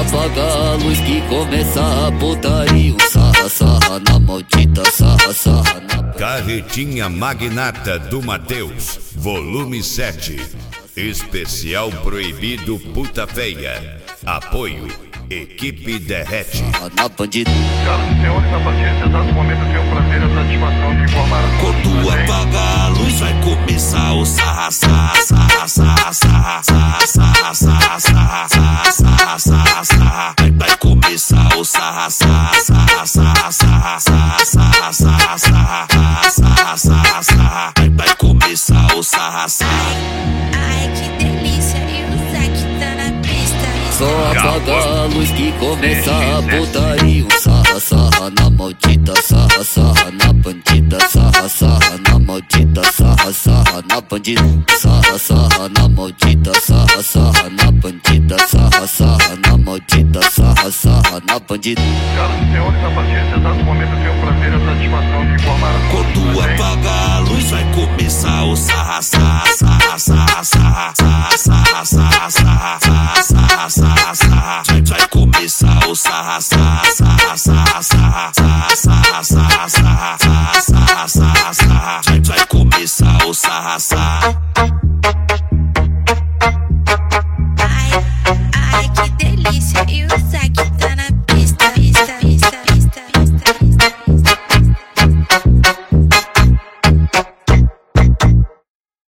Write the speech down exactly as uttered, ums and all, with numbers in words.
apaga a luz que começa a putaria. Sarra, sarra na maldita, sarra, sarra na... Carretinha Magnata do Mateus, volume sete. Especial proibido puta feia. Apoio Equipe Derrete. Na bandida. Senhoras e senhores, a partir desse exato momento eu tenho o prazer e a satisfação de informar. Quando apagar a luz vai começar o sarra, sarra, sarra, sarra, sarra, sarra, sarra, sarra, sarra, sarra, sarra, sarra. Vai começar o sarra, sarra, sarra, sarra, sarra, sarra, sarra, sarra, sarra, sarra, sarra, sarra. Vai começar o sarra, sarra. Ai, que delícia, e o Zack tá na pista. Só apaga a luz que começa a putaria. Sarra, sarra na maldita, sarra, sarra na bandida. Sarra, sarra na maldita, sarra, sarra na bandida. Sarra, sarra na maldita, sarra, sarra na bandida. Sarra, sarra na maldita, sarra, sarra na bandida. Senhoras e senhores, a partir desse exato momento eu tenho o prazer e a satisfação de informar. Quando apagar a luz vai começar o sarra, sarra, sarra, sarra, sarra, sarra, sarra, sarra, sarra, sarra, sarra, sarra. Vai começar o sarra, sarra, sarra, sarra, sarra, sarra, sarra, sarra, sarra.